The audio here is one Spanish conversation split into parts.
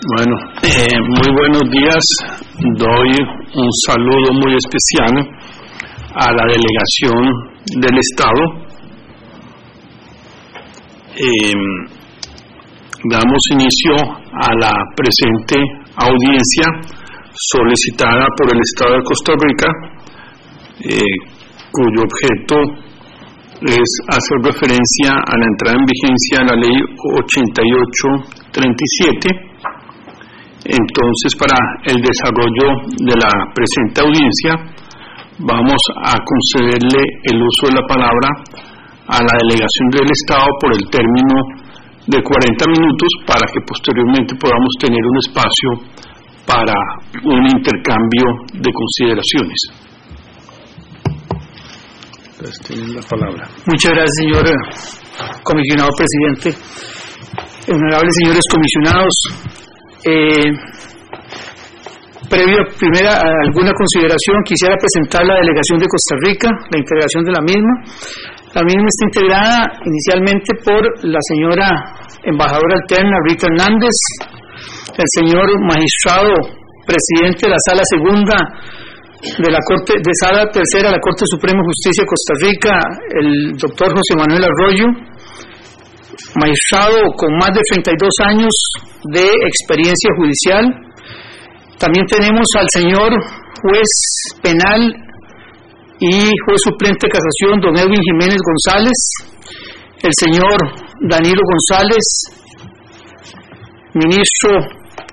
Bueno, muy buenos días. Doy un saludo muy especial a la delegación del Estado. Damos inicio a la presente audiencia solicitada por el Estado de Costa Rica, cuyo objeto es hacer referencia a la entrada en vigencia de la Ley 8837. Entonces, para el desarrollo de la presente audiencia, vamos a concederle el uso de la palabra a la delegación del Estado por el término de 40 minutos para que posteriormente podamos tener un espacio para un intercambio de consideraciones. Entonces, tienen la palabra. Muchas gracias, señor comisionado presidente. Honorables señores comisionados, previo a alguna consideración, quisiera presentar la delegación de Costa Rica, la integración de la misma. La misma está integrada inicialmente por la señora embajadora alterna Rita Hernández, el señor magistrado presidente de la Sala Segunda de la Corte de Sala Tercera de la Corte Suprema de Justicia de Costa Rica, el doctor José Manuel Arroyo, magistrado con más de 32 años de experiencia judicial. También tenemos al señor juez penal y juez suplente de casación, don Edwin Jiménez González, el señor Danilo González, ministro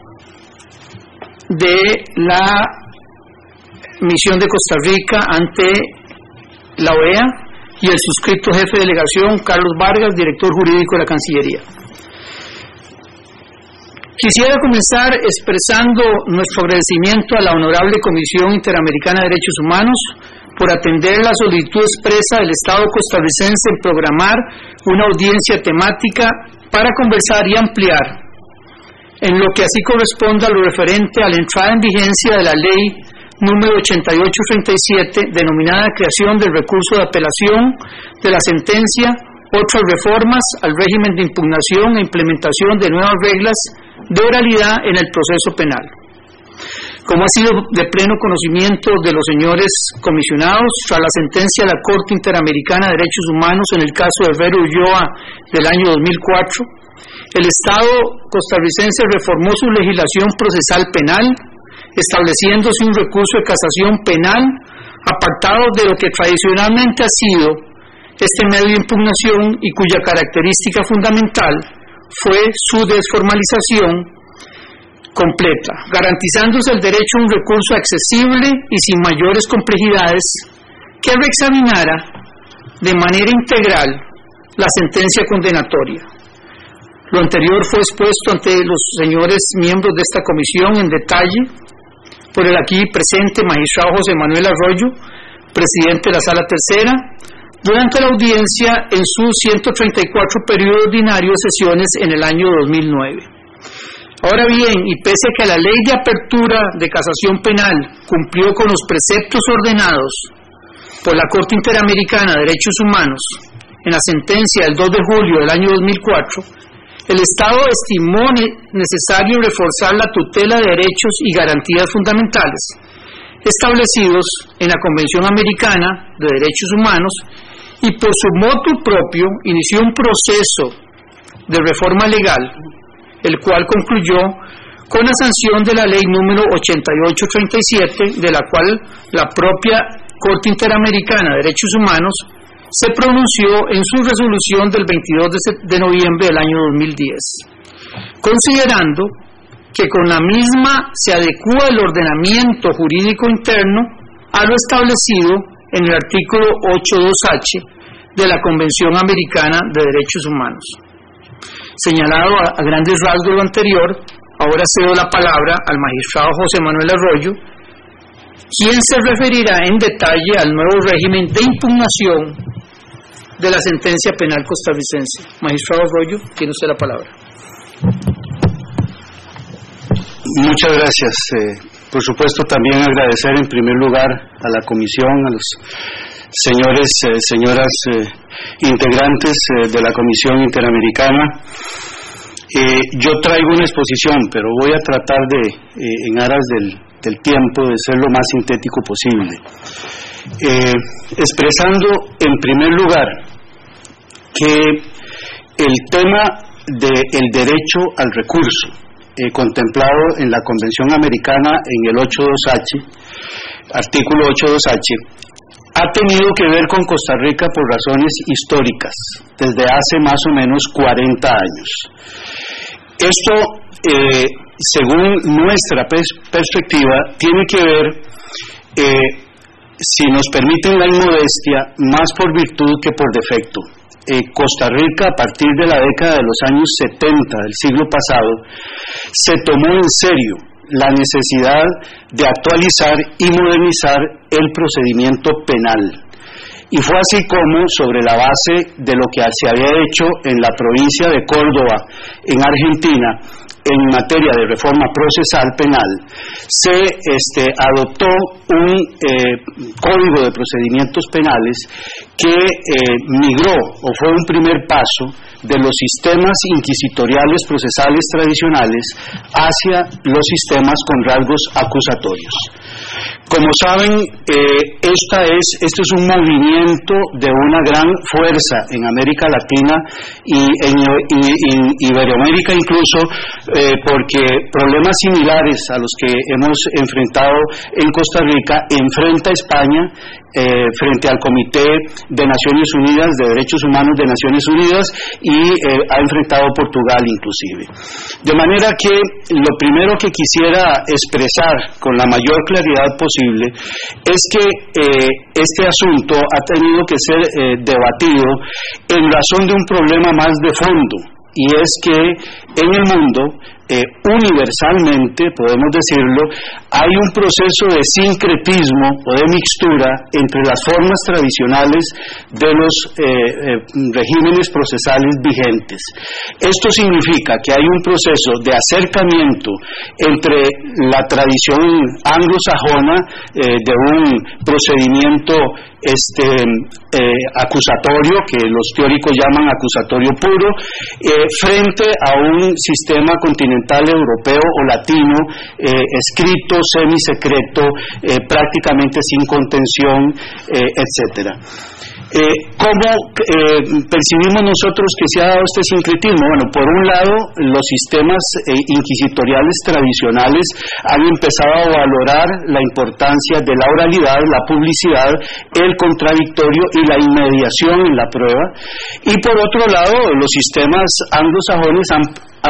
de la misión de Costa Rica ante la OEA, y el suscripto jefe de delegación Carlos Vargas, director jurídico de la Cancillería. Quisiera comenzar expresando nuestro agradecimiento a la Honorable Comisión Interamericana de Derechos Humanos por atender la solicitud expresa del Estado costarricense en programar una audiencia temática para conversar y ampliar en lo que así corresponda a lo referente a la entrada en vigencia de la Ley número 8837, denominada creación del recurso de apelación de la sentencia, otras reformas al régimen de impugnación e implementación de nuevas reglas de oralidad en el proceso penal. Como ha sido de pleno conocimiento de los señores comisionados, tras la sentencia de la Corte Interamericana de Derechos Humanos en el caso de Herrera Ulloa del año 2004, el Estado costarricense reformó su legislación procesal penal, estableciéndose un recurso de casación penal apartado de lo que tradicionalmente ha sido este medio de impugnación y cuya característica fundamental fue su desformalización completa, garantizándose el derecho a un recurso accesible y sin mayores complejidades que reexaminara de manera integral la sentencia condenatoria. Lo anterior fue expuesto ante los señores miembros de esta comisión en detalle por el aquí presente magistrado José Manuel Arroyo, presidente de la Sala Tercera, durante la audiencia en su 134 periodo ordinario de sesiones en el año 2009. Ahora bien, y pese a que la Ley de Apertura de Casación Penal cumplió con los preceptos ordenados por la Corte Interamericana de Derechos Humanos en la sentencia del 2 de julio del año 2004, el Estado estimó necesario reforzar la tutela de derechos y garantías fundamentales establecidos en la Convención Americana de Derechos Humanos y por su motu propio inició un proceso de reforma legal, el cual concluyó con la sanción de la Ley número 8837, de la cual la propia Corte Interamericana de Derechos Humanos se pronunció en su resolución del 22 de noviembre del año 2010, considerando que con la misma se adecúa el ordenamiento jurídico interno a lo establecido en el artículo 82H de la Convención Americana de Derechos Humanos. Señalado a grandes rasgos lo anterior, ahora cedo la palabra al magistrado José Manuel Arroyo, quien se referirá en detalle al nuevo régimen de impugnación de la sentencia penal costarricense. Magistrado Arroyo, tiene usted la palabra. Muchas gracias. Por supuesto, también agradecer en primer lugar a la comisión, a los señores, señoras integrantes de la Comisión Interamericana, Yo traigo una exposición, pero voy a tratar de, en aras del tiempo, de ser lo más sintético posible. Expresando en primer lugar que el tema del derecho al recurso, contemplado en la Convención Americana en el 8.2H, artículo 8.2H, ha tenido que ver con Costa Rica por razones históricas, desde hace más o menos 40 años. Esto, según nuestra perspectiva, tiene que ver, si nos permiten la inmodestia, más por virtud que por defecto. Costa Rica, a partir de la década de los años 70 del siglo pasado, se tomó en serio la necesidad de actualizar y modernizar el procedimiento penal. Y fue así como, sobre la base de lo que se había hecho en la provincia de Córdoba, en Argentina, en materia de reforma procesal penal, se adoptó un código de procedimientos penales que migró, o fue un primer paso, de los sistemas inquisitoriales procesales tradicionales hacia los sistemas con rasgos acusatorios. Como saben, esto es un movimiento de una gran fuerza en América Latina y en Iberoamérica incluso, porque problemas similares a los que hemos enfrentado en Costa Rica enfrenta España frente al Comité de Naciones Unidas, de Derechos Humanos de Naciones Unidas, y ha enfrentado Portugal inclusive. De manera que lo primero que quisiera expresar con la mayor claridad posible es que este asunto ha tenido que ser debatido en razón de un problema más de fondo, y es que en el mundo, universalmente, podemos decirlo, hay un proceso de sincretismo o de mixtura entre las formas tradicionales de los regímenes procesales vigentes. Esto significa que hay un proceso de acercamiento entre la tradición anglosajona de un procedimiento acusatorio, que los teóricos llaman acusatorio puro, frente a un sistema continental europeo o latino, escrito, semisecreto, prácticamente sin contención, etcétera. ¿Cómo percibimos nosotros que se ha dado este sincretismo? Bueno, por un lado, los sistemas inquisitoriales tradicionales han empezado a valorar la importancia de la oralidad, la publicidad, el contradictorio y la inmediación en la prueba, y por otro lado, los sistemas anglosajones han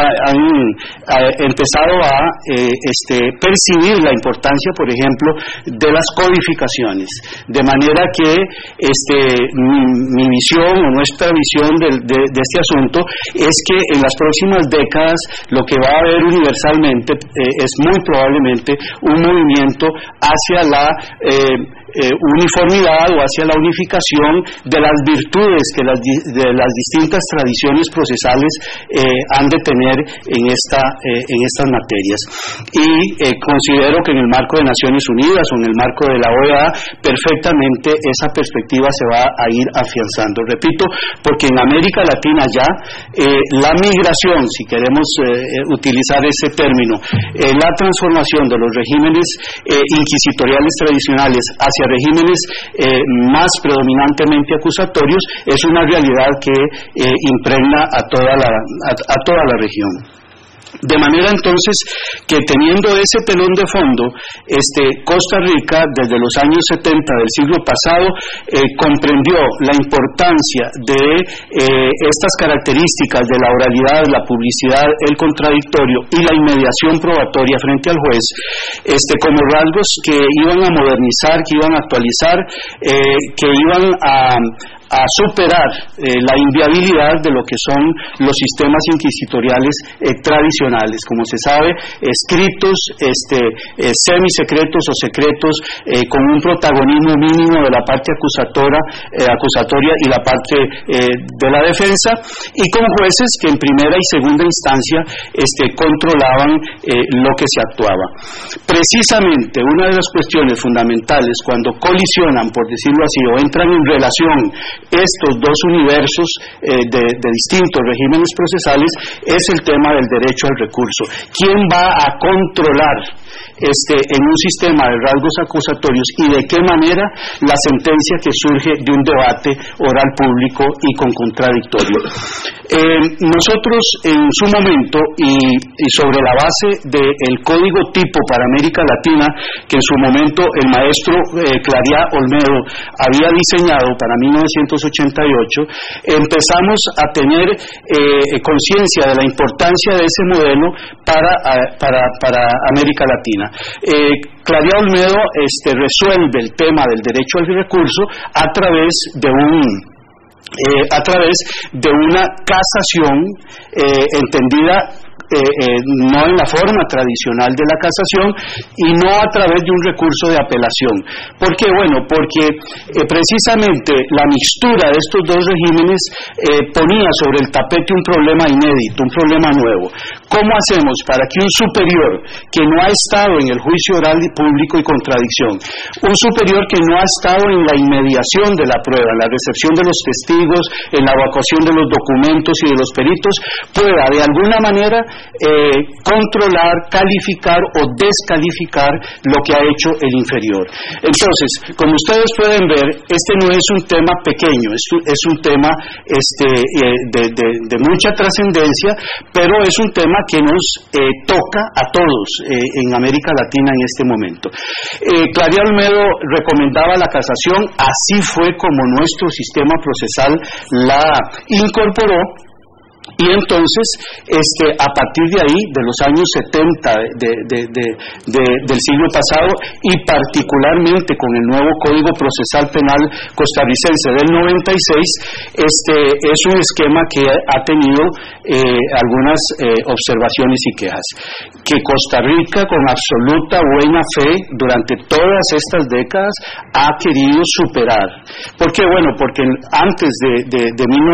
empezado a percibir la importancia, por ejemplo, de las codificaciones, de manera que mi visión o nuestra visión de este asunto es que en las próximas décadas lo que va a haber universalmente es muy probablemente un movimiento hacia la uniformidad o hacia la unificación de las virtudes que de las distintas tradiciones procesales han de tener en estas materias. Y considero que en el marco de Naciones Unidas o en el marco de la OEA perfectamente esa perspectiva se va a ir afianzando. Repito, porque en América Latina ya la migración, si queremos utilizar ese término, la transformación de los regímenes inquisitoriales tradicionales hacia regímenes más predominantemente acusatorios es una realidad que impregna a toda la región. De manera entonces que, teniendo ese telón de fondo, Costa Rica desde los años 70 del siglo pasado comprendió la importancia de estas características de la oralidad, la publicidad, el contradictorio y la inmediación probatoria frente al juez como rasgos que iban a modernizar, que iban a actualizar, que iban a superar la inviabilidad de lo que son los sistemas inquisitoriales tradicionales, como se sabe, escritos, semisecretos o secretos, con un protagonismo mínimo de la parte acusatoria y la parte de la defensa, y con jueces que en primera y segunda instancia controlaban lo que se actuaba. Precisamente una de las cuestiones fundamentales cuando colisionan, por decirlo así, o entran en relación estos dos universos de distintos regímenes procesales es el tema del derecho al recurso. ¿Quién va a controlar en un sistema de rasgos acusatorios y de qué manera la sentencia que surge de un debate oral público y con contradictorio? Nosotros en su momento y sobre la base del código tipo para América Latina que en su momento el maestro Clariá Olmedo había diseñado para 1988, empezamos a tener conciencia de la importancia de ese modelo para América Latina. Clariá Olmedo resuelve el tema del derecho al recurso a través de una casación entendida no en la forma tradicional de la casación y no a través de un recurso de apelación. ¿Por qué? Bueno, porque precisamente la mixtura de estos dos regímenes ponía sobre el tapete un problema inédito, un problema nuevo. ¿Cómo hacemos para que un superior que no ha estado en el juicio oral y público y contradicción, un superior que no ha estado en la inmediación de la prueba, en la recepción de los testigos, en la evacuación de los documentos y de los peritos, pueda de alguna manera controlar, calificar o descalificar lo que ha hecho el inferior? Entonces, como ustedes pueden ver, este no es un tema pequeño, es un tema de mucha trascendencia, pero es un tema que nos toca a todos en América Latina en este momento. Clariá Olmedo recomendaba la casación, así fue como nuestro sistema procesal la incorporó. Y entonces, a partir de ahí, de los años 70 del siglo pasado, y particularmente con el nuevo Código Procesal Penal costarricense del 96, es un esquema que ha tenido algunas observaciones y quejas, que Costa Rica, con absoluta buena fe, durante todas estas décadas, ha querido superar. ¿Por qué? Bueno, porque antes de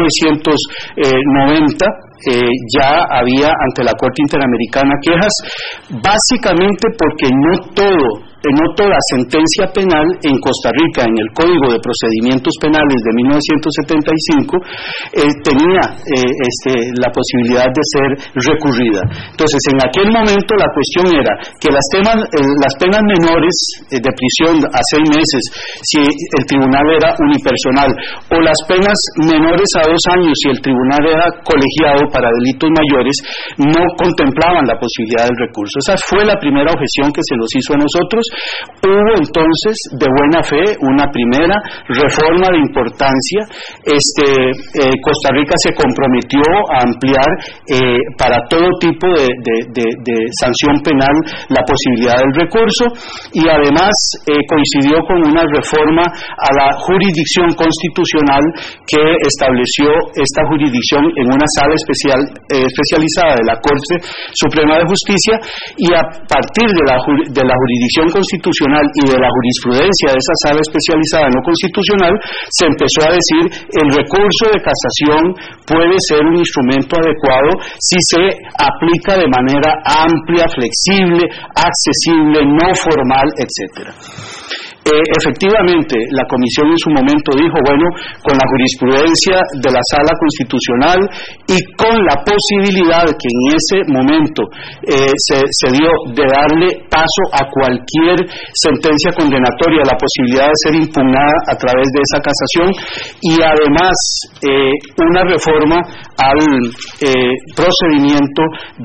1990, ya había ante la Corte Interamericana quejas, básicamente porque no toda sentencia penal en Costa Rica, en el Código de Procedimientos Penales de 1975, tenía la posibilidad de ser recurrida. Entonces, en aquel momento la cuestión era que las penas menores de prisión a 6 meses, si el tribunal era unipersonal, o las penas menores a 2 años, si el tribunal era colegiado para delitos mayores, no contemplaban la posibilidad del recurso. Esa fue la primera objeción que se nos hizo a nosotros. Hubo entonces, de buena fe, una primera reforma de importancia. Costa Rica se comprometió a ampliar para todo tipo de sanción penal la posibilidad del recurso, y además coincidió con una reforma a la jurisdicción constitucional que estableció esta jurisdicción en una sala especializada de la Corte Suprema de Justicia, y a partir de la jurisdicción constitucional y de la jurisprudencia de esa sala especializada no constitucional, se empezó a decir el recurso de casación puede ser un instrumento adecuado si se aplica de manera amplia, flexible, accesible, no formal, etcétera. Efectivamente, la comisión en su momento dijo, bueno, con la jurisprudencia de la Sala Constitucional y con la posibilidad que en ese momento se dio de darle paso a cualquier sentencia condenatoria, la posibilidad de ser impugnada a través de esa casación, y además una reforma al procedimiento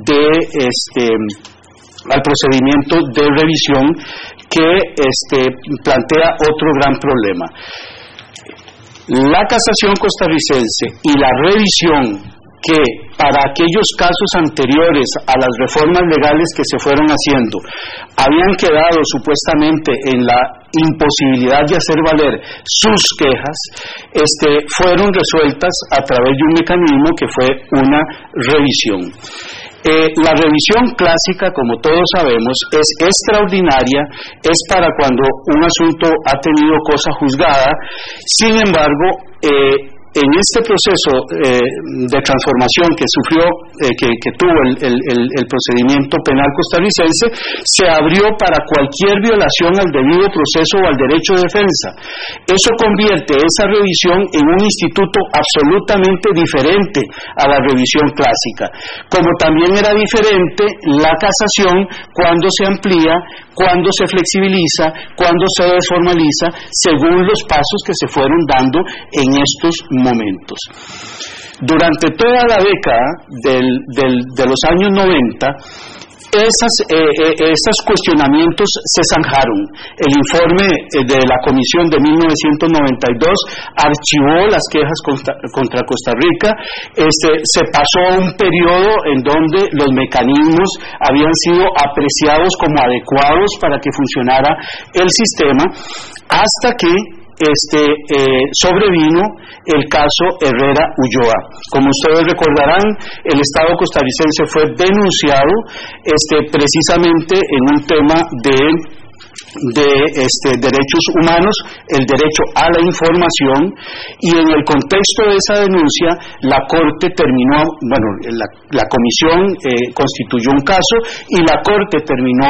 de revisión, que plantea otro gran problema. La casación costarricense y la revisión, que para aquellos casos anteriores a las reformas legales que se fueron haciendo habían quedado supuestamente en la imposibilidad de hacer valer sus quejas, fueron resueltas a través de un mecanismo que fue una revisión. La revisión clásica, como todos sabemos, es extraordinaria, es para cuando un asunto ha tenido cosa juzgada. Sin embargo, en este proceso de transformación que sufrió, que tuvo el procedimiento penal costarricense, se abrió para cualquier violación al debido proceso o al derecho de defensa. Eso convierte esa revisión en un instituto absolutamente diferente a la revisión clásica, como también era diferente la casación cuando se amplía, cuando se flexibiliza, cuando se desformaliza, según los pasos que se fueron dando en estos momentos. Durante toda la década de los años 90, esos cuestionamientos se zanjaron. El informe de la Comisión de 1992 archivó las quejas contra Costa Rica. Se pasó a un periodo en donde los mecanismos habían sido apreciados como adecuados para que funcionara el sistema, hasta que sobrevino el caso Herrera Ulloa. Como ustedes recordarán, el Estado costarricense fue denunciado precisamente en un tema de derechos humanos, el derecho a la información, y en el contexto de esa denuncia la Corte terminó, la Comisión constituyó un caso y la Corte terminó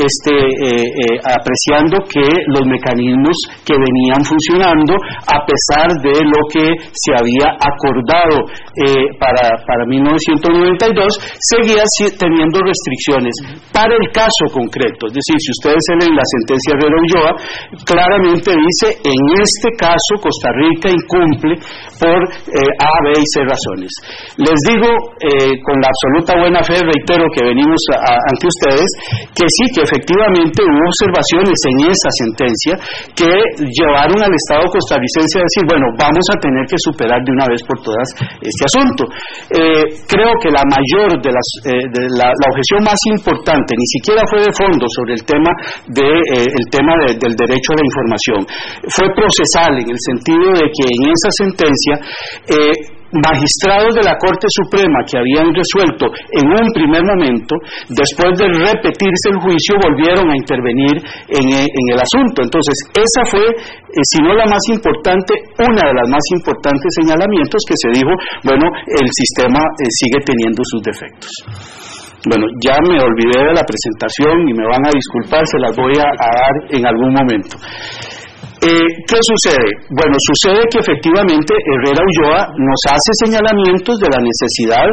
apreciando que los mecanismos que venían funcionando, a pesar de lo que se había acordado para 1992, seguía teniendo restricciones para el caso concreto. Es decir, si ustedes leen la sentencia Herrera Ulloa, claramente dice: en este caso Costa Rica incumple por A, B y C razones. Les digo con la absoluta buena fe, reitero, que venimos ante ustedes, que sí, que efectivamente hubo observaciones en esa sentencia que llevaron al Estado costarricense a decir: bueno, vamos a tener que superar de una vez por todas este asunto. Creo que la mayor de la objeción más importante ni siquiera fue de fondo sobre el tema del derecho a la información, fue procesal, en el sentido de que en esa sentencia magistrados de la Corte Suprema que habían resuelto en un primer momento, después de repetirse el juicio, volvieron a intervenir en el asunto. Entonces, esa fue, si no la más importante, una de las más importantes señalamientos que se dijo: bueno, el sistema sigue teniendo sus defectos. Bueno, ya me olvidé de la presentación y me van a disculpar, se las voy a dar en algún momento. ¿Qué sucede? Bueno, sucede que efectivamente Herrera Ulloa nos hace señalamientos de la necesidad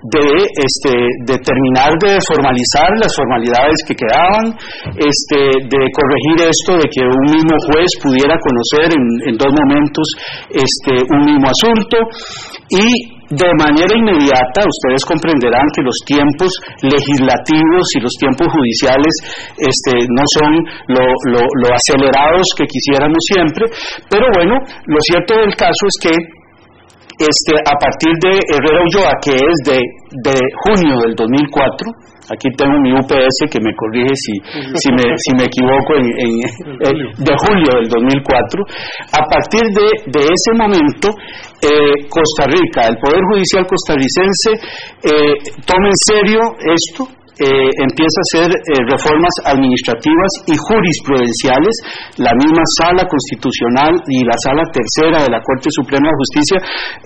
de terminar de formalizar las formalidades que quedaban, de corregir esto de que un mismo juez pudiera conocer en dos momentos un mismo asunto, y de manera inmediata ustedes comprenderán que los tiempos legislativos y los tiempos judiciales no son lo acelerados que quisiéramos siempre, pero bueno, lo cierto del caso es que a partir de Herrera Ulloa, que es de junio del 2004, aquí tengo mi UPS que me corrige si me equivoco, de julio del 2004, a partir de ese momento, Costa Rica, el Poder Judicial costarricense, toma en serio esto, empieza a hacer reformas administrativas y jurisprudenciales. La misma Sala Constitucional y la Sala Tercera de la Corte Suprema de Justicia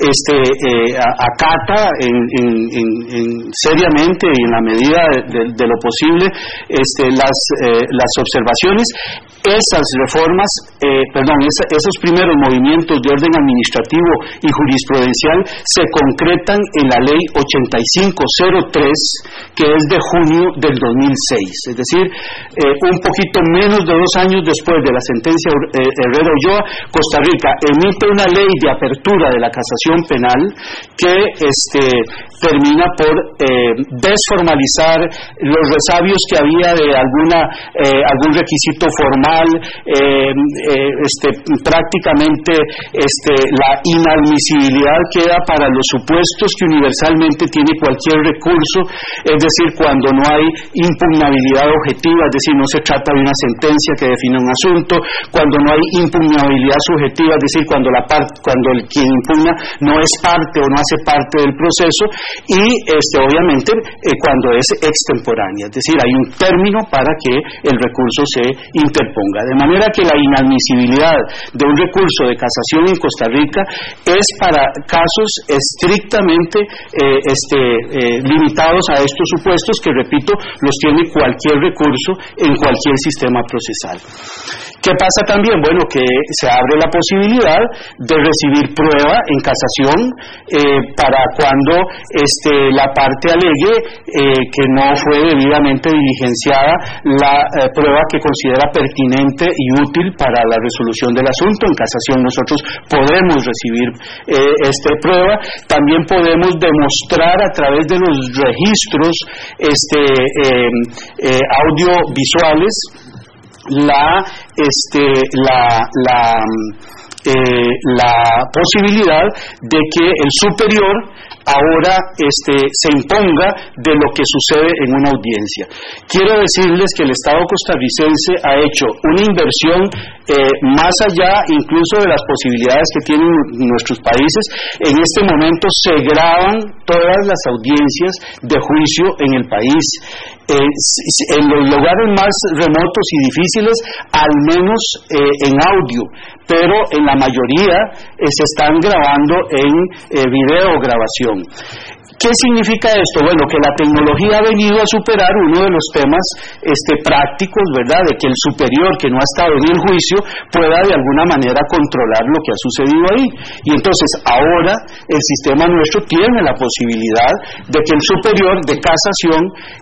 acata seriamente y en la medida de lo posible las observaciones. Esas reformas, esos primeros movimientos de orden administrativo y jurisprudencial se concretan en la Ley 8503, que es de junio del 2006, es decir, un poquito menos de 2 años después de la sentencia Herrera Ulloa. Costa Rica emite una ley de apertura de la casación penal que termina por desformalizar los resabios que había de algún requisito formal, prácticamente la inadmisibilidad queda para los supuestos que universalmente tiene cualquier recurso, es decir, cuando no hay impugnabilidad objetiva, es decir, no se trata de una sentencia que define un asunto, cuando no hay impugnabilidad subjetiva, es decir, cuando quien impugna no es parte o no hace parte del proceso, y obviamente cuando es extemporánea, es decir, hay un término para que el recurso se interponga, de manera que la inadmisibilidad de un recurso de casación en Costa Rica es para casos estrictamente limitados a estos supuestos que, repito, los tiene cualquier recurso en cualquier sistema procesal. ¿Qué pasa también? Bueno, que se abre la posibilidad de recibir prueba en casación para cuando la parte alegue que no fue debidamente diligenciada la prueba que considera pertinente y útil para la resolución del asunto. En casación nosotros podemos recibir esta prueba. También podemos demostrar a través de los registros audiovisuales la posibilidad de que el superior ahora se imponga de lo que sucede en una audiencia. Quiero decirles que el Estado costarricense ha hecho una inversión más allá incluso de las posibilidades que tienen nuestros países. En este momento se graban todas las audiencias de juicio en el país. En los lugares más remotos y difíciles, al menos en audio, pero en la mayoría se están grabando en videograbación. ¿Qué significa esto? Bueno, que la tecnología ha venido a superar uno de los temas prácticos, ¿verdad?, de que el superior que no ha estado en el juicio pueda de alguna manera controlar lo que ha sucedido ahí. Y entonces ahora el sistema nuestro tiene la posibilidad de que el superior de casación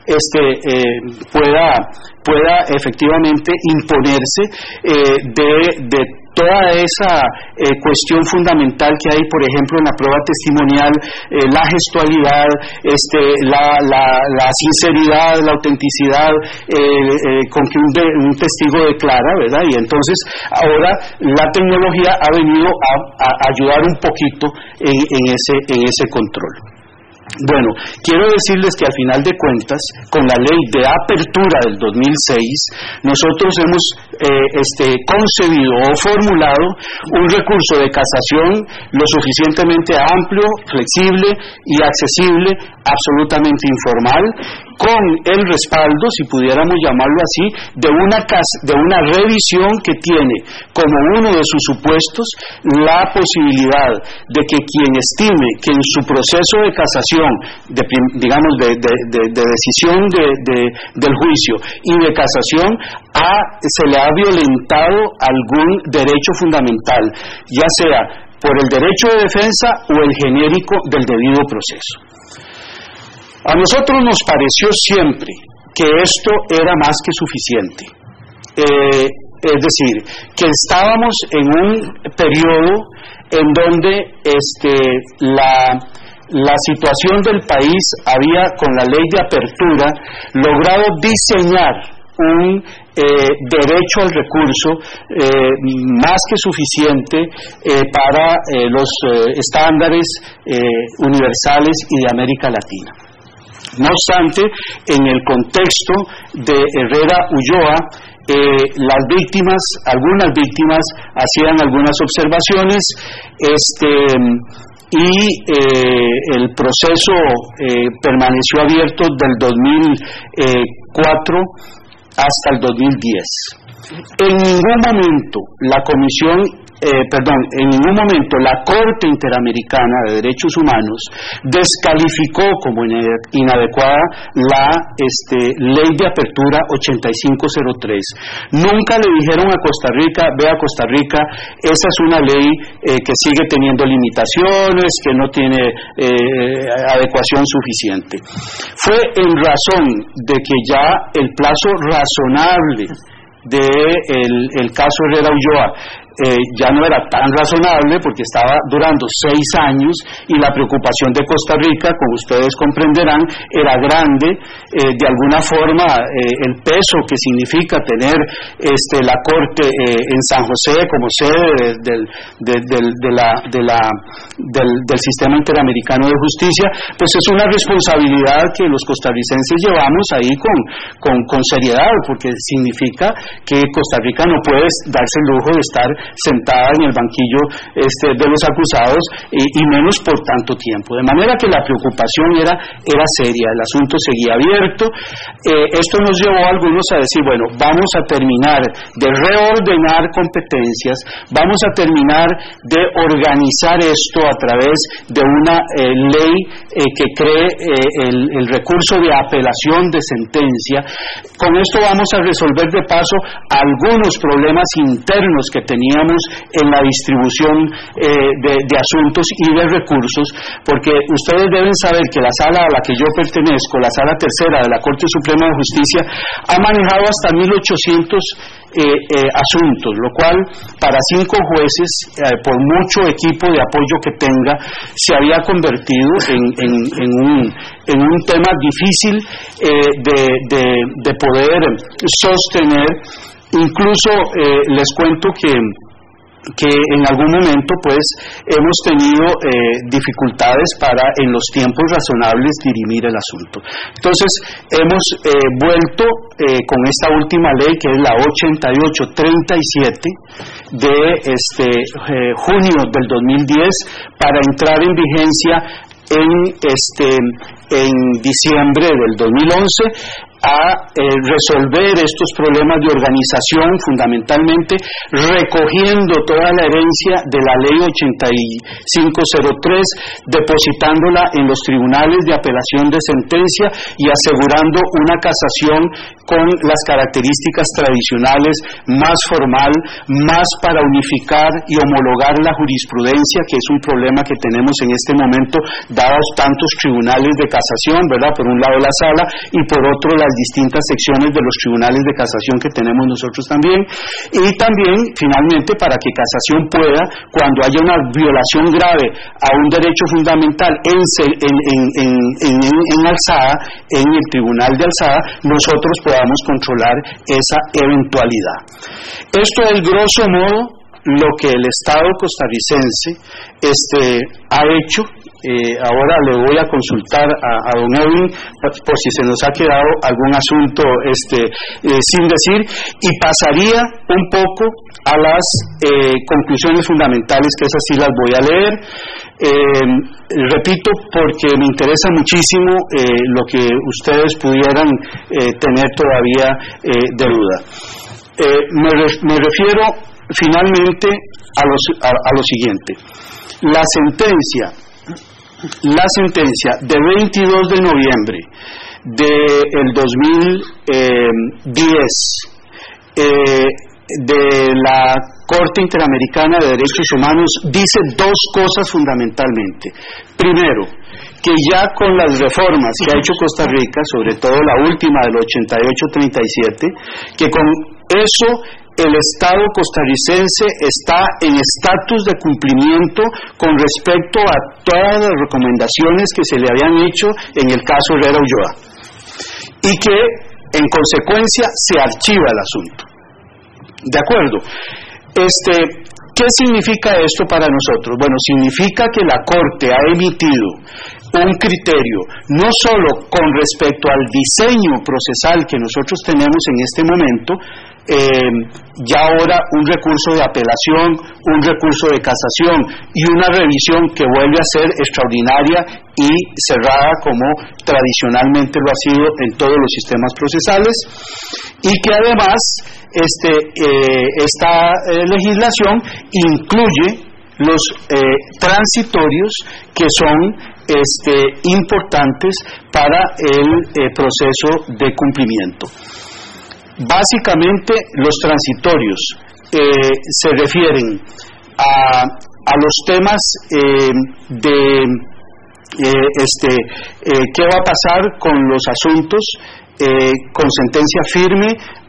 pueda efectivamente imponerse de toda esa cuestión fundamental que hay, por ejemplo, en la prueba testimonial, la gestualidad, la sinceridad, la autenticidad con que un testigo declara, ¿verdad? Y entonces ahora la tecnología ha venido a ayudar un poquito en ese control. Bueno, quiero decirles que al final de cuentas, con la ley de apertura del 2006, nosotros hemos concebido o formulado un recurso de casación lo suficientemente amplio, flexible y accesible, absolutamente informal, con el respaldo, si pudiéramos llamarlo así, de una revisión que tiene como uno de sus supuestos la posibilidad de que quien estime que en su proceso de casación, de decisión del juicio y de casación, se le ha violentado algún derecho fundamental, ya sea por el derecho de defensa o el genérico del debido proceso. A nosotros nos pareció siempre que esto era más que suficiente. Es decir, que estábamos en un periodo en donde la situación del país había, con la ley de apertura, logrado diseñar un derecho al recurso más que suficiente para los estándares universales y de América Latina. No obstante, en el contexto de Herrera Ulloa, algunas víctimas hacían algunas observaciones, el proceso permaneció abierto del 2004 hasta el 2010. En ningún momento la Corte Interamericana de Derechos Humanos descalificó como inadecuada la ley de apertura 8503. Nunca le dijeron a Costa Rica, vea Costa Rica, esa es una ley que sigue teniendo limitaciones, que no tiene adecuación suficiente. Fue en razón de que ya el plazo razonable del caso Herrera Ulloa ya no era tan razonable porque estaba durando 6 años y la preocupación de Costa Rica, como ustedes comprenderán, era grande. De alguna forma el peso que significa tener la Corte en San José como sede del Sistema Interamericano de Justicia, pues es una responsabilidad que los costarricenses llevamos ahí con seriedad, porque significa que Costa Rica no puede darse el lujo de estar sentada en el banquillo de los acusados y menos por tanto tiempo, de manera que la preocupación era seria, el asunto seguía abierto. Esto nos llevó a algunos a decir, bueno, vamos a terminar de reordenar competencias, vamos a terminar de organizar esto a través de una ley que cree el recurso de apelación de sentencia. Con esto vamos a resolver de paso algunos problemas internos que teníamos en la distribución de asuntos y de recursos, porque ustedes deben saber que la sala a la que yo pertenezco, la sala tercera de la Corte Suprema de Justicia, ha manejado hasta 1800 asuntos, lo cual para 5 jueces, por mucho equipo de apoyo que tenga, se había convertido en un tema difícil de poder sostener. Incluso les cuento que en algún momento pues hemos tenido dificultades para en los tiempos razonables dirimir el asunto. Entonces hemos vuelto con esta última ley, que es la 8837 de junio del 2010, para entrar en vigencia en diciembre del 2011, a resolver estos problemas de organización, fundamentalmente recogiendo toda la herencia de la ley 8503, depositándola en los tribunales de apelación de sentencia y asegurando una casación con las características tradicionales, más formal, más para unificar y homologar la jurisprudencia, que es un problema que tenemos en este momento, dados tantos tribunales de casación, ¿verdad? Por un lado la sala y por otro las distintas secciones de los tribunales de casación que tenemos nosotros también, y también finalmente para que casación pueda, cuando haya una violación grave a un derecho fundamental en alzada, en el tribunal de alzada, nosotros podamos controlar esa eventualidad. Esto es grosso modo lo que el Estado costarricense ha hecho. Ahora le voy a consultar a don Edwin por si se nos ha quedado algún asunto sin decir, y pasaría un poco a las conclusiones fundamentales, que esas sí las voy a leer. Repito, porque me interesa muchísimo lo que ustedes pudieran tener todavía de duda. Me refiero finalmente a lo siguiente. La sentencia de 22 de noviembre del 2010 de la Corte Interamericana de Derechos Humanos dice 2 cosas fundamentalmente. Primero, que ya con las reformas que ha hecho Costa Rica, sobre todo la última del 8837, que con eso el Estado costarricense está en estatus de cumplimiento con respecto a todas las recomendaciones que se le habían hecho en el caso Herrera Ulloa, y que en consecuencia se archiva el asunto. ¿De acuerdo? ¿Qué significa esto para nosotros? Bueno, significa que la Corte ha emitido un criterio no solo con respecto al diseño procesal que nosotros tenemos en este momento, ya ahora un recurso de apelación, un recurso de casación y una revisión que vuelve a ser extraordinaria y cerrada como tradicionalmente lo ha sido en todos los sistemas procesales, y que además esta legislación incluye los transitorios que son importantes para el proceso de cumplimiento. Básicamente los transitorios se refieren a los temas qué va a pasar con los asuntos con sentencia firme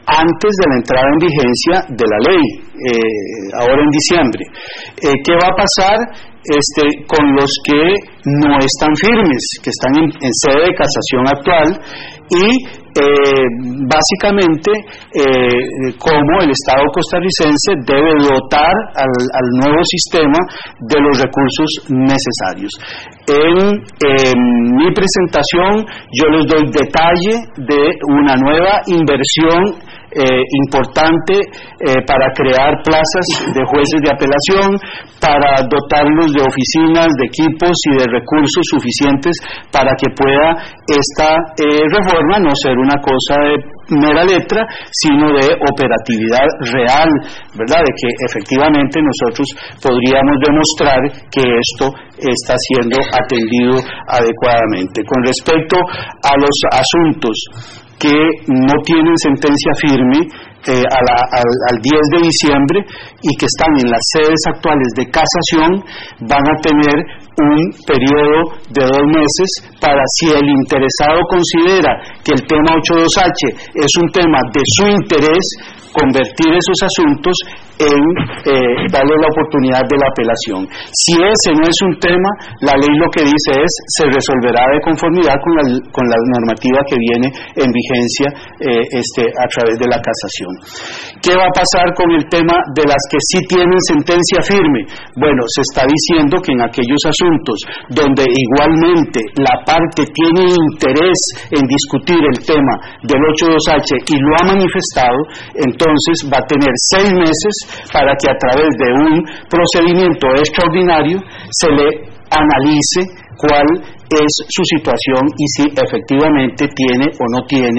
antes de la entrada en vigencia de la ley, ahora en diciembre. ¿Qué va a pasar con los que no están firmes, que están en sede de casación actual? Y básicamente cómo el Estado costarricense debe dotar al nuevo sistema de los recursos necesarios. En mi presentación yo les doy detalle de una nueva inversión importante para crear plazas de jueces de apelación, para dotarlos de oficinas, de equipos y de recursos suficientes para que pueda esta reforma no ser una cosa de mera letra, sino de operatividad real, ¿verdad? De que efectivamente nosotros podríamos demostrar que esto está siendo atendido adecuadamente. Con respecto a los asuntos que no tienen sentencia firme al 10 de diciembre y que están en las sedes actuales de casación, van a tener un periodo de 2 meses para, si el interesado considera que el tema 82H es un tema de su interés, convertir esos asuntos en darle la oportunidad de la apelación. Si ese no es un tema, la ley lo que dice es se resolverá de conformidad con la normativa que viene en vigencia a través de la casación. ¿Qué va a pasar con el tema de las que sí tienen sentencia firme? Bueno, se está diciendo que en aquellos asuntos donde igualmente la parte tiene interés en discutir el tema del 82H y lo ha manifestado, entonces va a tener 6 meses para que a través de un procedimiento extraordinario se le analice cuál es su situación y si efectivamente tiene o no tiene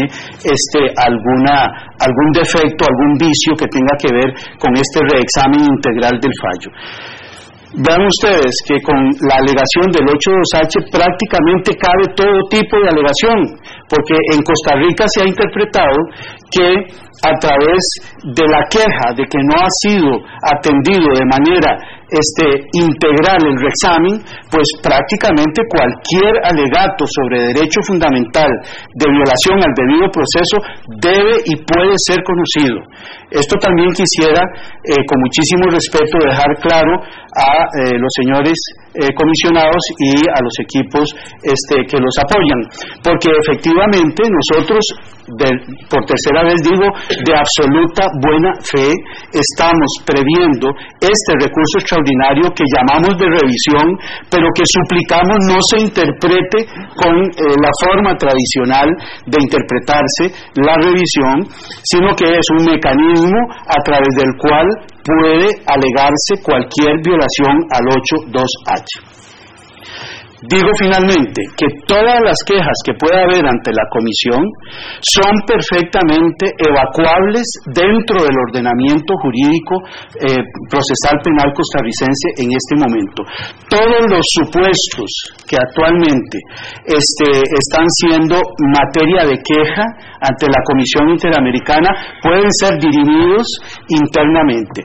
algún defecto, algún vicio que tenga que ver con este reexamen integral del fallo. Vean ustedes que con la alegación del 82H prácticamente cabe todo tipo de alegación, porque en Costa Rica se ha interpretado que a través de la queja de que no ha sido atendido de manera integral el reexamen, pues prácticamente cualquier alegato sobre derecho fundamental de violación al debido proceso debe y puede ser conocido. Esto también quisiera, con muchísimo respeto, dejar claro a los señores comisionados y a los equipos que los apoyan, porque efectivamente nosotros, por tercera vez digo, de absoluta buena fe, estamos previendo este recurso extraordinario que llamamos de revisión, pero que suplicamos no se interprete con la forma tradicional de interpretarse la revisión, sino que es un mecanismo a través del cual puede alegarse cualquier violación al 82H. Digo finalmente que todas las quejas que pueda haber ante la comisión son perfectamente evacuables dentro del ordenamiento jurídico procesal penal costarricense en este momento. Todos los supuestos que actualmente están siendo materia de queja ante la Comisión Interamericana pueden ser dirimidos internamente,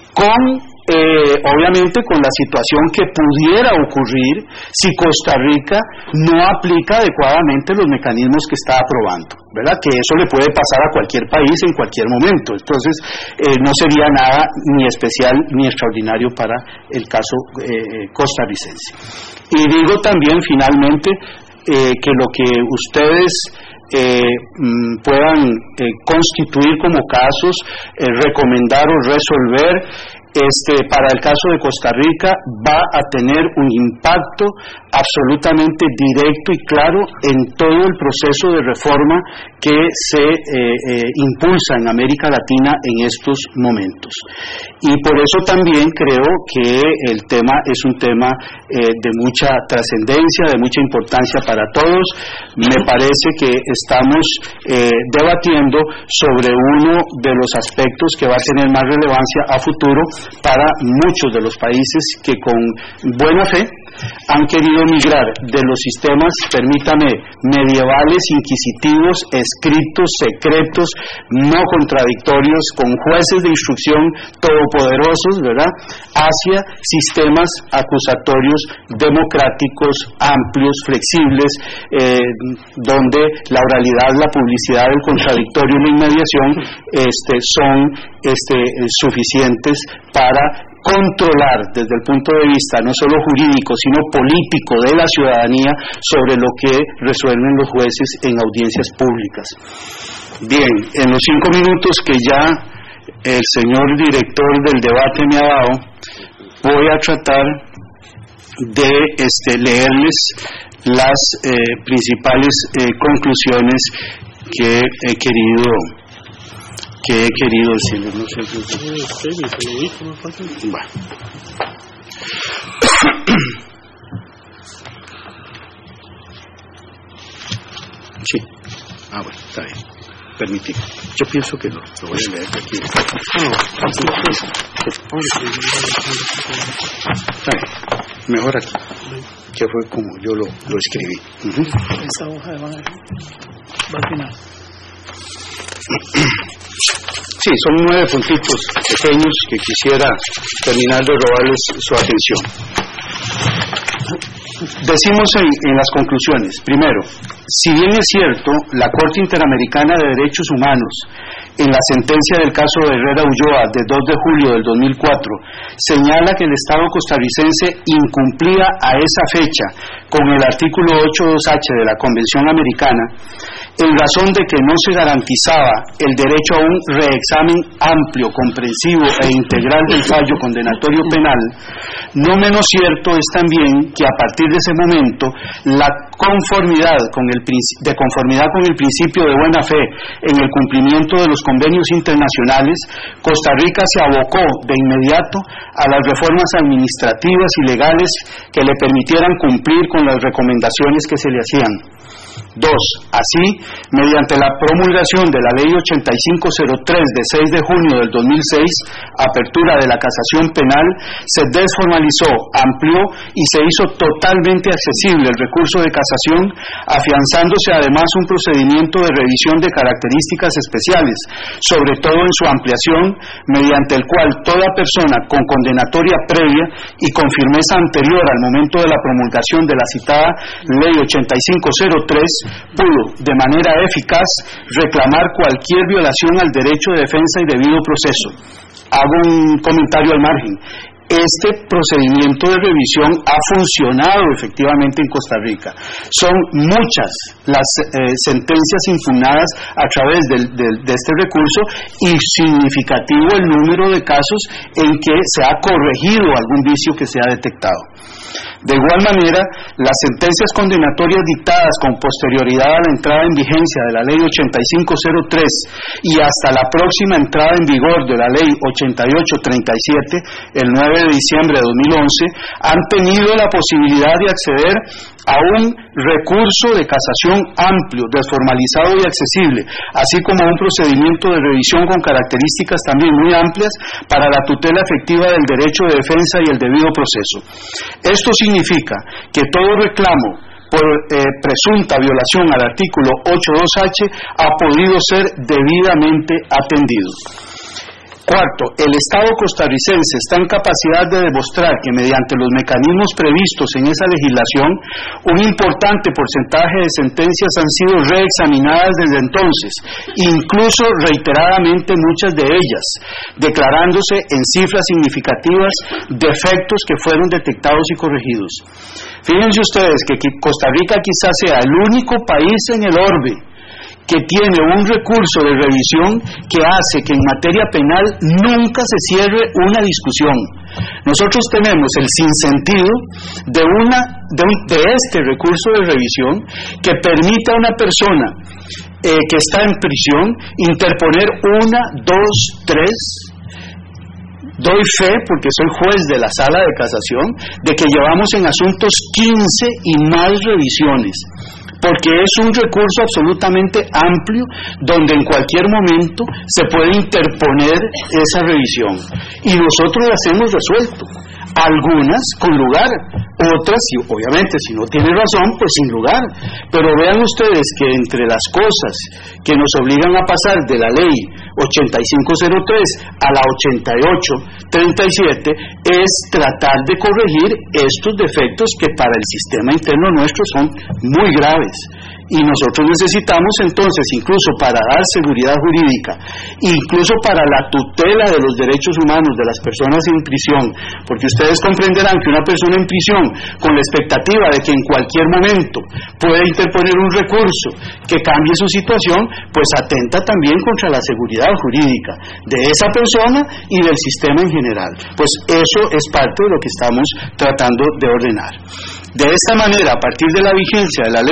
obviamente con la situación que pudiera ocurrir si Costa Rica no aplica adecuadamente los mecanismos que está aprobando, ¿verdad? Que eso le puede pasar a cualquier país en cualquier momento. Entonces no sería nada ni especial ni extraordinario para el caso costarricense. Y digo también finalmente que lo que ustedes puedan constituir como casos, recomendar o resolver para el caso de Costa Rica va a tener un impacto absolutamente directo y claro en todo el proceso de reforma que se impulsa en América Latina en estos momentos. Y por eso también creo que el tema es un tema de mucha trascendencia, de mucha importancia para todos. Me parece que estamos debatiendo sobre uno de los aspectos que va a tener más relevancia a futuro para muchos de los países que con buena fe han querido migrar de los sistemas, permítame, medievales, inquisitivos, escritos, secretos, no contradictorios, con jueces de instrucción todopoderosos, ¿verdad?, hacia sistemas acusatorios democráticos, amplios, flexibles, donde la oralidad, la publicidad, el contradictorio y la inmediación son suficientes para controlar desde el punto de vista no solo jurídico sino político de la ciudadanía sobre lo que resuelven los jueces en audiencias públicas. Bien, en los 5 minutos que ya el señor director del debate me ha dado, voy a tratar de leerles las principales conclusiones que he querido decirles. No sé si... Bueno. Sí. Bueno, está bien. Permíteme. Yo pienso que lo voy a leer aquí. Está bien. Mejor aquí. Que fue como yo lo escribí. Esa hoja de va al final. Sí, son 9 puntitos pequeños que quisiera terminar de robarles su atención. Decimos en las conclusiones, primero, si bien es cierto, la Corte Interamericana de Derechos Humanos, en la sentencia del caso de Herrera Ulloa de 2 de julio del 2004, señala que el Estado costarricense incumplía a esa fecha con el artículo 8.2h de la Convención Americana, en razón de que no se garantizaba el derecho a un reexamen amplio, comprensivo e integral del fallo condenatorio penal, no menos cierto es también que a partir de ese momento la conformidad con el principio de buena fe en el cumplimiento de los convenios internacionales, Costa Rica se abocó de inmediato a las reformas administrativas y legales que le permitieran cumplir con las recomendaciones que se le hacían. 2. Así, mediante la promulgación de la Ley 8503 de 6 de junio del 2006, apertura de la casación penal, se desformalizó, amplió y se hizo totalmente accesible el recurso de casación, afianzándose además un procedimiento de revisión de características especiales, sobre todo en su ampliación, mediante el cual toda persona con condenatoria previa y con firmeza anterior al momento de la promulgación de la citada Ley 8503 pudo, de manera eficaz, reclamar cualquier violación al derecho de defensa y debido proceso. Hago un comentario al margen. Este procedimiento de revisión ha funcionado efectivamente en Costa Rica. Son muchas las sentencias impugnadas a través de este recurso y significativo el número de casos en que se ha corregido algún vicio que se ha detectado. De igual manera, las sentencias condenatorias dictadas con posterioridad a la entrada en vigencia de la Ley 8503 y hasta la próxima entrada en vigor de la Ley 8837, el 9 de diciembre de 2011, han tenido la posibilidad de acceder a un recurso de casación amplio, desformalizado y accesible, así como a un procedimiento de revisión con características también muy amplias para la tutela efectiva del derecho de defensa y el debido proceso. Esto significa que todo reclamo por presunta violación al artículo 8.2h ha podido ser debidamente atendido. Cuarto, el Estado costarricense está en capacidad de demostrar que mediante los mecanismos previstos en esa legislación, un importante porcentaje de sentencias han sido reexaminadas desde entonces, incluso reiteradamente muchas de ellas, declarándose en cifras significativas defectos que fueron detectados y corregidos. Fíjense ustedes que Costa Rica quizás sea el único país en el orbe que tiene un recurso de revisión que hace que en materia penal nunca se cierre una discusión. Nosotros tenemos el sinsentido de este recurso de revisión que permite a una persona que está en prisión interponer 1, 2, 3. Doy fe, porque soy juez de la Sala de Casación, de que llevamos en asuntos 15 y más revisiones, porque es un recurso absolutamente amplio donde en cualquier momento se puede interponer esa revisión y nosotros las hemos resuelto. algunas con lugar, otras, y obviamente si no tiene razón, pues sin lugar. Pero vean ustedes que entre las cosas que nos obligan a pasar de la ley 8503 a la 8837 es tratar de corregir estos defectos que para el sistema interno nuestro son muy graves. Y nosotros necesitamos entonces, incluso para dar seguridad jurídica, incluso para la tutela de los derechos humanos de las personas en prisión, porque ustedes comprenderán que una persona en prisión, con la expectativa de que en cualquier momento pueda interponer un recurso que cambie su situación, pues atenta también contra la seguridad jurídica de esa persona y del sistema en general. Pues eso es parte de lo que estamos tratando de ordenar. De esta manera, a partir de la vigencia de la ley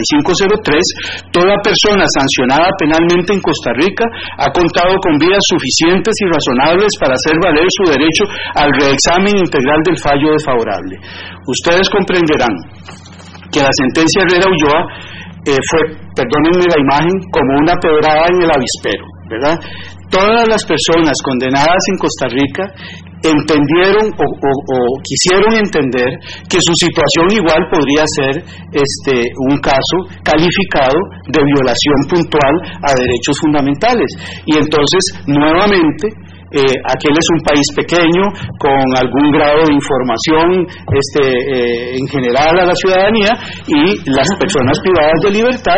8503, toda persona sancionada penalmente en Costa Rica ha contado con vías suficientes y razonables para hacer valer su derecho al reexamen integral del fallo desfavorable. Ustedes comprenderán que la sentencia Herrera Ulloa fue, perdónenme la imagen, como una pedrada en el avispero, ¿verdad? Todas las personas condenadas en Costa Rica entendieron o quisieron entender que su situación igual podría ser un caso calificado de violación puntual a derechos fundamentales, y entonces nuevamente aquel es un país pequeño con algún grado de información en general a la ciudadanía, y las personas privadas de libertad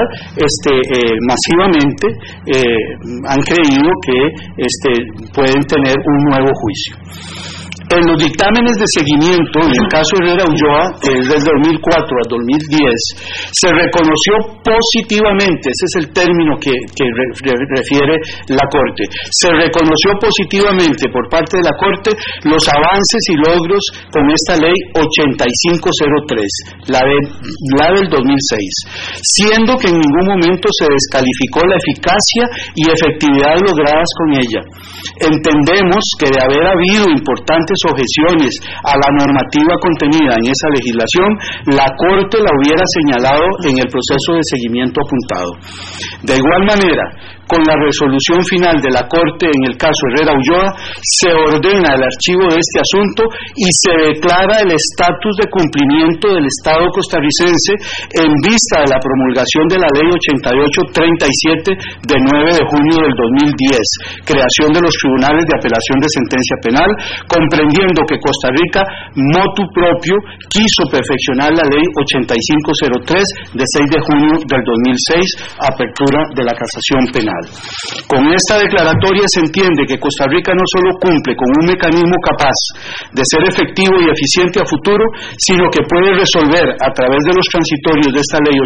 masivamente han creído que pueden tener un nuevo juicio. En los dictámenes de seguimiento, en el caso Herrera Ulloa, del 2004 a 2010, se reconoció positivamente, ese es el término que refiere la Corte, se reconoció positivamente por parte de la Corte los avances y logros con esta ley 8503, la del 2006, siendo que en ningún momento se descalificó la eficacia y efectividad logradas con ella. Entendemos que de haber habido importantes objeciones a la normativa contenida en esa legislación, la Corte la hubiera señalado en el proceso de seguimiento apuntado. De igual manera, con la resolución final de la Corte en el caso Herrera Ulloa, se ordena el archivo de este asunto y se declara el estatus de cumplimiento del Estado costarricense en vista de la promulgación de la Ley 8837 de 9 de junio del 2010, creación de los tribunales de apelación de sentencia penal, comprendiendo que Costa Rica, motu propio, quiso perfeccionar la Ley 8503 de 6 de junio del 2006, apertura de la casación penal. Con esta declaratoria se entiende que Costa Rica no solo cumple con un mecanismo capaz de ser efectivo y eficiente a futuro, sino que puede resolver a través de los transitorios de esta ley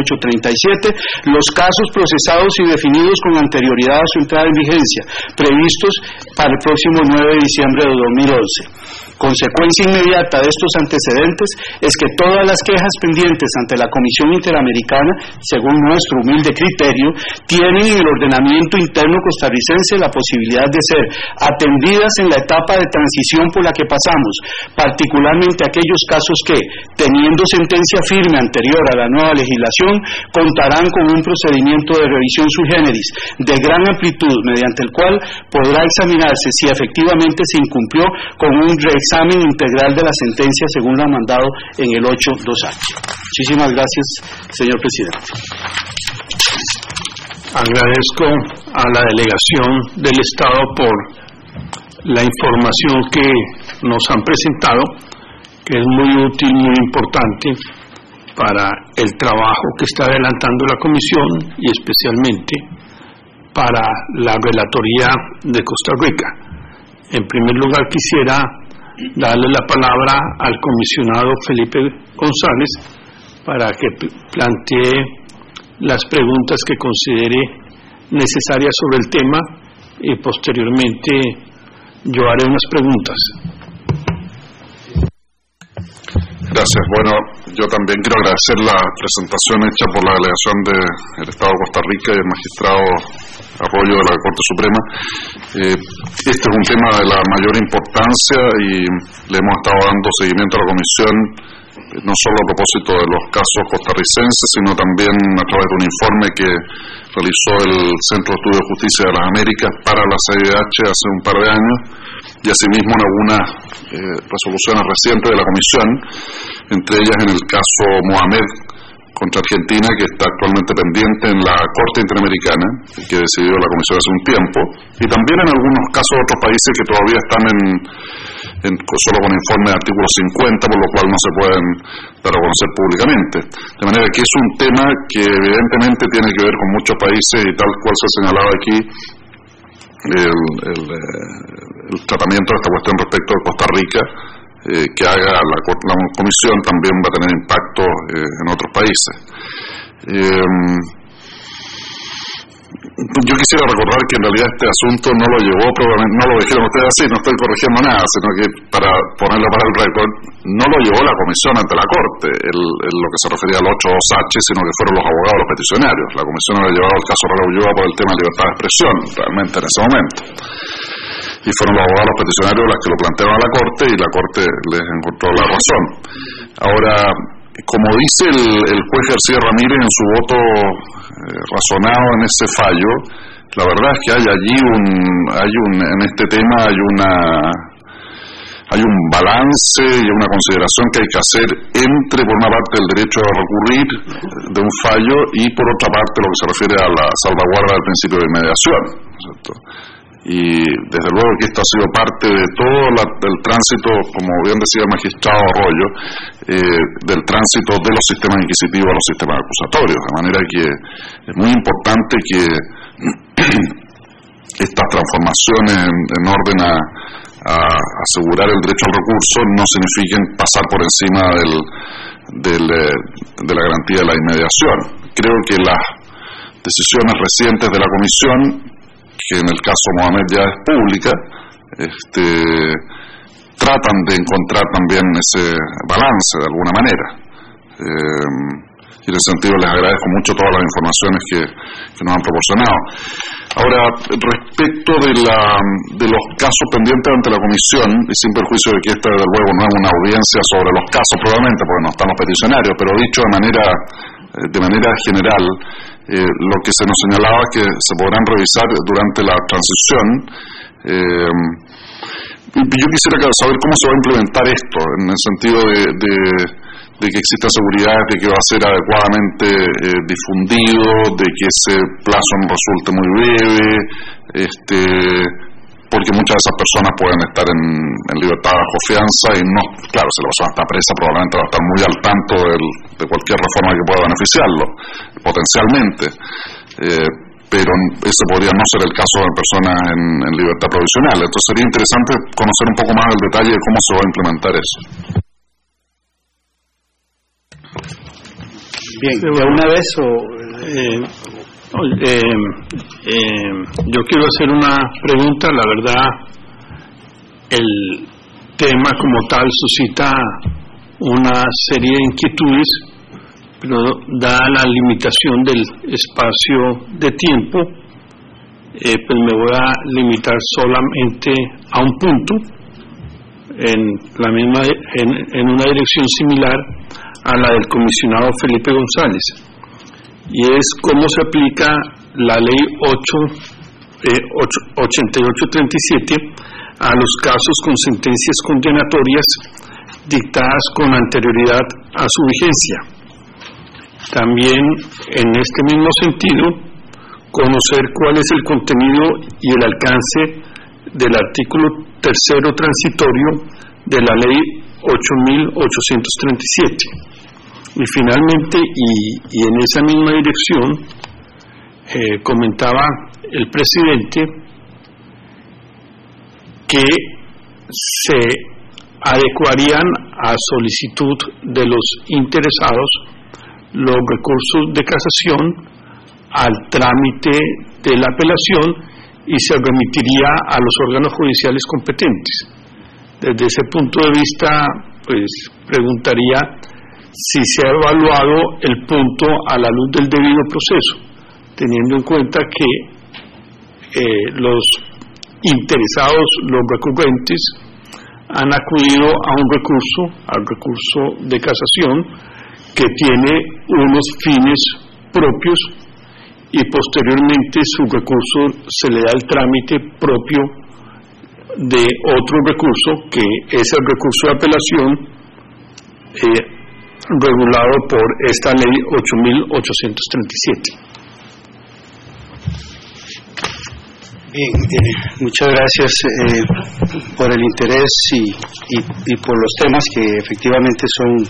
8837 los casos procesados y definidos con anterioridad a su entrada en vigencia, previstos para el próximo 9 de diciembre de 2011. Consecuencia inmediata de estos antecedentes es que todas las quejas pendientes ante la Comisión Interamericana, según nuestro humilde criterio, tienen en el ordenamiento interno costarricense la posibilidad de ser atendidas en la etapa de transición por la que pasamos, particularmente aquellos casos que, teniendo sentencia firme anterior a la nueva legislación, contarán con un procedimiento de revisión sui generis de gran amplitud, mediante el cual podrá examinarse si efectivamente se incumplió con un reexamen integral de la sentencia según lo mandado en el 8.2H. Muchísimas gracias, señor presidente. Agradezco a la delegación del Estado por la información que nos han presentado, que es muy útil, muy importante para el trabajo que está adelantando la Comisión y especialmente para la Relatoría de Costa Rica. En primer lugar, quisiera darle la palabra al comisionado Felipe González para que plantee las preguntas que considere necesarias sobre el tema, y posteriormente yo haré unas preguntas. Gracias. Bueno, yo también quiero agradecer la presentación hecha por la delegación del Estado de Costa Rica y el magistrado Arroyo de la Corte Suprema. Este es un tema de la mayor importancia y le hemos estado dando seguimiento a la Comisión no solo a propósito de los casos costarricenses, sino también a través de un informe que realizó el Centro de Estudio de Justicia de las Américas para la CIDH hace un par de años, y asimismo en algunas resoluciones recientes de la Comisión, entre ellas en el caso Mohamed contra Argentina, que está actualmente pendiente en la Corte Interamericana, que decidió la Comisión hace un tiempo, y también en algunos casos de otros países que todavía están solo con informe de artículo 50, por lo cual no se pueden dar a conocer públicamente. De manera que es un tema que evidentemente tiene que ver con muchos países, y tal cual se ha señalado aquí, el tratamiento de esta cuestión respecto de Costa Rica, que haga la Comisión, también va a tener impacto en otros países. Yo quisiera recordar que en realidad este asunto no lo llevó, probablemente no lo dijeron ustedes así, no estoy corrigiendo nada, sino que para ponerlo para el récord, no lo llevó la Comisión ante la Corte, lo que se refería al 8.2H, sino que fueron los abogados los peticionarios. La Comisión había llevado el caso Raúl Ulloa por el tema de libertad de expresión, realmente en ese momento. Y fueron los abogados peticionarios los que lo plantearon a la Corte, y la Corte les encontró la razón. Ahora, como dice el juez García Ramírez en su voto razonado en ese fallo, la verdad es que en este tema hay un balance y una consideración que hay que hacer entre, por una parte, el derecho a recurrir de un fallo, y por otra parte lo que se refiere a la salvaguarda del principio de inmediación, ¿no es cierto? Y desde luego que esto ha sido parte de todo el tránsito, como bien decía el magistrado Arroyo, del tránsito de los sistemas inquisitivos a los sistemas acusatorios, de manera que es muy importante que estas transformaciones en orden a asegurar el derecho al recurso no signifiquen pasar por encima de la garantía de la inmediación. Creo que las decisiones recientes de la Comisión, que en el caso Mohamed ya es pública, tratan de encontrar también ese balance de alguna manera. Y en ese sentido les agradezco mucho todas las informaciones que nos han proporcionado. Ahora, respecto de los casos pendientes ante la Comisión, y sin perjuicio de que esta desde luego no es una audiencia sobre los casos probablemente, porque no estamos peticionarios, pero dicho de manera general, lo que se nos señalaba es que se podrán revisar durante la transición. Yo quisiera saber cómo se va a implementar esto, en el sentido de que exista seguridad, de que va a ser adecuadamente difundido, de que ese plazo no resulte muy breve, porque muchas de esas personas pueden estar en libertad bajo fianza, y no, claro, si la persona está presa probablemente va a estar muy al tanto de cualquier reforma que pueda beneficiarlo, potencialmente, pero ese podría no ser el caso de personas en libertad provisional. Entonces sería interesante conocer un poco más el detalle de cómo se va a implementar eso. Bien, ¿de una vez o...? Yo quiero hacer una pregunta. La verdad, el tema como tal suscita una serie de inquietudes, pero dada la limitación del espacio de tiempo, pues me voy a limitar solamente a un punto en una dirección similar a la del comisionado Felipe González, y es cómo se aplica la ley 8837 a los casos con sentencias condenatorias dictadas con anterioridad a su vigencia. También, en este mismo sentido, conocer cuál es el contenido y el alcance del artículo 3º transitorio de la ley 8837. Y finalmente, y en esa misma dirección, comentaba el presidente que se adecuarían a solicitud de los interesados los recursos de casación al trámite de la apelación, y se remitiría a los órganos judiciales competentes. Desde ese punto de vista, pues preguntaría si se ha evaluado el punto a la luz del debido proceso, teniendo en cuenta que los interesados, los recurrentes, han acudido al recurso de casación, que tiene unos fines propios, y posteriormente su recurso se le da el trámite propio de otro recurso, que es el recurso de apelación, regulado por esta ley 8.837. Bien, muchas gracias por el interés y por los temas que efectivamente son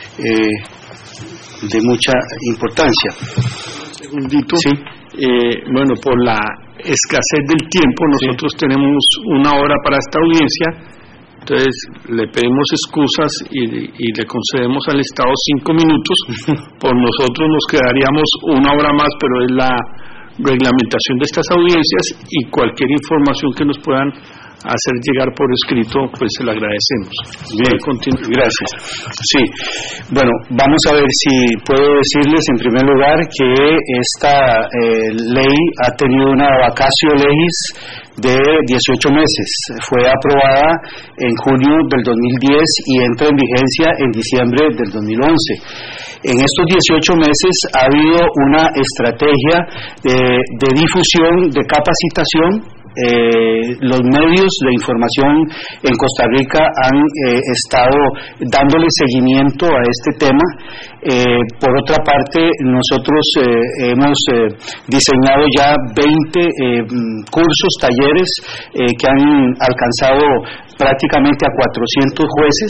de mucha importancia. Un segundito. Sí. Bueno, por la escasez del tiempo, nosotros tenemos 1 hora para esta audiencia, entonces le pedimos excusas y le concedemos al Estado 5 minutos. Por nosotros nos quedaríamos 1 hora más, pero es la reglamentación de estas audiencias, y cualquier información que nos puedan hacer llegar por escrito, pues se lo agradecemos. Bien, gracias. Sí, bueno, vamos a ver si puedo decirles en primer lugar que esta ley ha tenido una vacatio legis de 18 meses. Fue aprobada en junio del 2010 y entra en vigencia en diciembre del 2011. En estos 18 meses ha habido una estrategia de difusión, de capacitación. Los medios de información en Costa Rica han estado dándole seguimiento a este tema. Por otra parte, nosotros hemos diseñado ya 20 cursos, talleres que han alcanzado prácticamente a 400 jueces.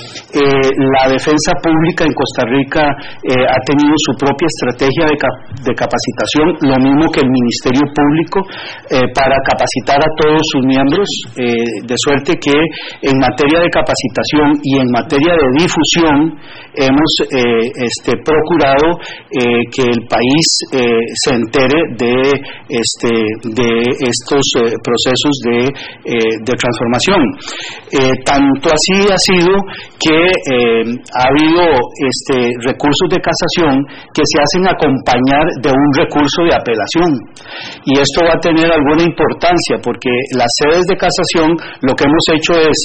La defensa pública en Costa Rica ha tenido su propia estrategia de capacitación, lo mismo que el Ministerio Público, para capacitar a todos sus miembros, de suerte que en materia de capacitación y en materia de difusión hemos procurado que el país se entere de estos procesos de transformación. Tanto así ha sido que ha habido recursos de casación que se hacen acompañar de un recurso de apelación, y esto va a tener alguna importancia porque las sedes de casación lo que hemos hecho es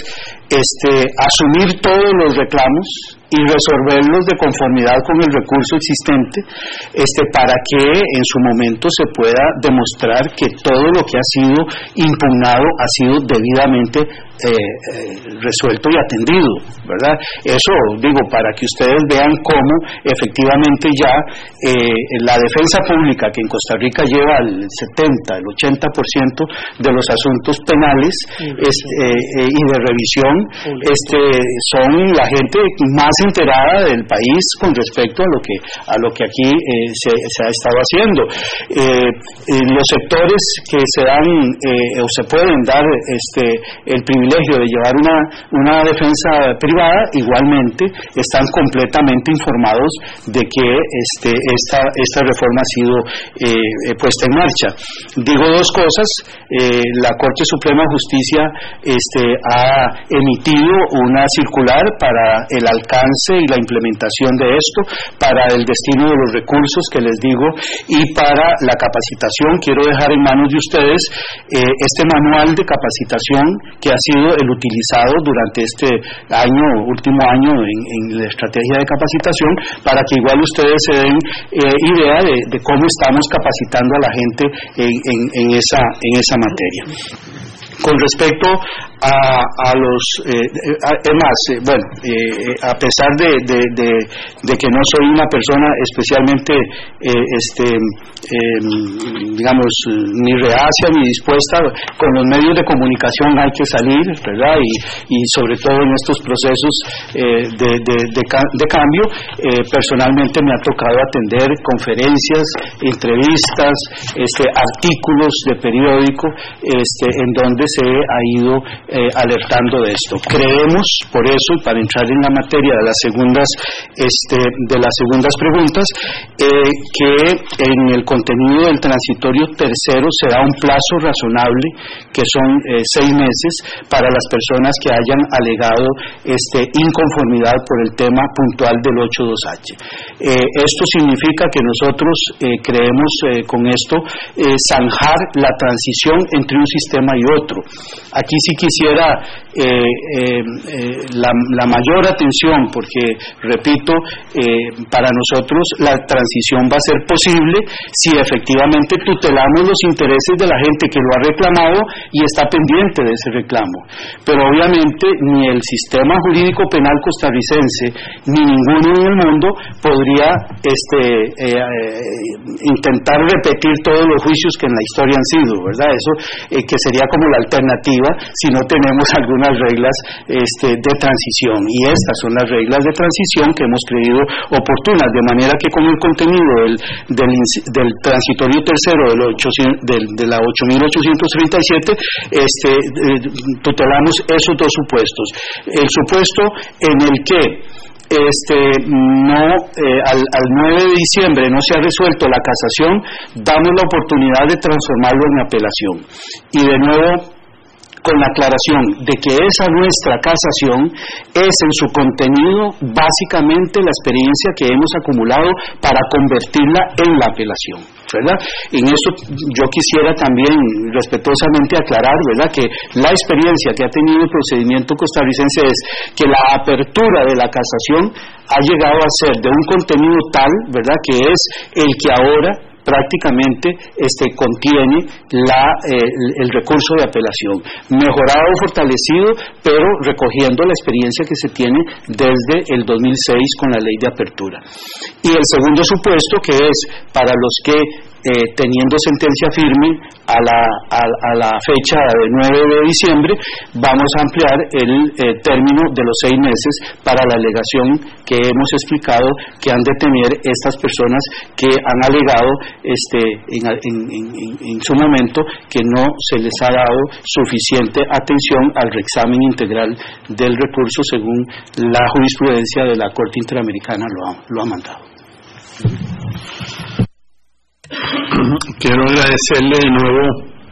asumir todos los reclamos y resolverlos de conformidad con el recurso existente, para que en su momento se pueda demostrar que todo lo que ha sido impugnado ha sido debidamente resuelto y atendido, ¿verdad? Eso digo para que ustedes vean cómo efectivamente ya la defensa pública, que en Costa Rica lleva el 70, el 80% de los asuntos penales y de revisión, son la gente más enterada del país con respecto a lo que aquí se ha estado haciendo. Los sectores que se dan o se pueden dar el privilegio de llevar una defensa privada, igualmente están completamente informados de que esta reforma ha sido puesta en marcha. Digo dos cosas. La Corte Suprema de Justicia ha emitido una circular para el alcance y la implementación de esto, para el destino de los recursos que les digo, y para la capacitación. Quiero dejar en manos de ustedes este manual de capacitación que ha sido el utilizado durante este último año en la estrategia de capacitación, para que igual ustedes se den idea de cómo estamos capacitando a la gente en esa materia. Con respecto a los a pesar de que no soy una persona especialmente digamos ni reacia ni dispuesta, con los medios de comunicación hay que salir, ¿verdad? Y sobre todo en estos procesos de cambio, personalmente me ha tocado atender conferencias, entrevistas, artículos de periódico, en donde se ha ido alertando de esto. Creemos, por eso, y para entrar en la materia de las segundas preguntas, que en el contenido del transitorio tercero se da un plazo razonable, que son 6 meses, para las personas que hayan alegado inconformidad por el tema puntual del 82H. Esto significa que nosotros creemos con esto zanjar la transición entre un sistema y otro. Aquí sí quisiera quisiera la mayor atención, porque, repito, para nosotros la transición va a ser posible si efectivamente tutelamos los intereses de la gente que lo ha reclamado y está pendiente de ese reclamo. Pero obviamente ni el sistema jurídico penal costarricense ni ninguno en el mundo podría intentar repetir todos los juicios que en la historia han sido, ¿verdad? Eso que sería como la alternativa si no tenemos algunas reglas de transición, y estas son las reglas de transición que hemos creído oportunas, de manera que con el contenido del transitorio tercero de la 8.837 tutelamos esos dos supuestos: el supuesto en el que al 9 de diciembre no se ha resuelto la casación, damos la oportunidad de transformarlo en apelación, y de nuevo con la aclaración de que esa nuestra casación es en su contenido básicamente la experiencia que hemos acumulado para convertirla en la apelación, ¿verdad? En eso yo quisiera también respetuosamente aclarar, ¿verdad?, que la experiencia que ha tenido el procedimiento costarricense es que la apertura de la casación ha llegado a ser de un contenido tal, ¿verdad?, que es el que ahora prácticamente contiene el recurso de apelación, mejorado, fortalecido, pero recogiendo la experiencia que se tiene desde el 2006 con la ley de apertura. Y el segundo supuesto, que es para los que teniendo sentencia firme a la fecha de 9 de diciembre, vamos a ampliar el término de los 6 meses para la alegación que hemos explicado que han de tener estas personas que han alegado en su momento que no se les ha dado suficiente atención al reexamen integral del recurso según la jurisprudencia de la Corte Interamericana lo ha mandado. Quiero agradecerle de nuevo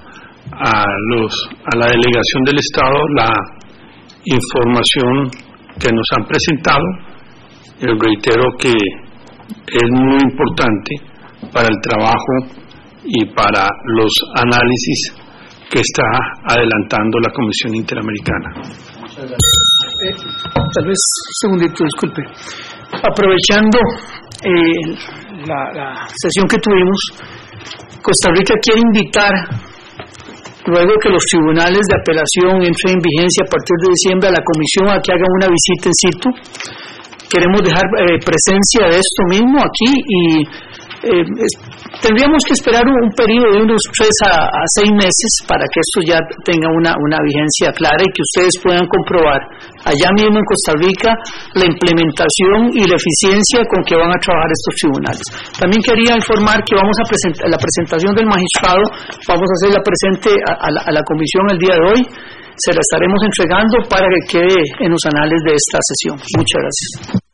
a la delegación del Estado la información que nos han presentado. Y reitero que es muy importante para el trabajo y para los análisis que está adelantando la Comisión Interamericana. Tal vez un segundito, disculpe. Aprovechando la sesión que tuvimos, Costa Rica quiere invitar, luego que los tribunales de apelación entren en vigencia a partir de diciembre, a la comisión a que hagan una visita in situ. Queremos dejar presencia de esto mismo aquí y tendríamos que esperar un periodo de unos 3 a 6 meses para que esto ya tenga una vigencia clara y que ustedes puedan comprobar allá mismo en Costa Rica la implementación y la eficiencia con que van a trabajar estos tribunales. También quería informar que vamos a presentar la presentación del magistrado, vamos a hacerla presente a la comisión el día de hoy. Se la estaremos entregando para que quede en los anales de esta sesión. Muchas gracias.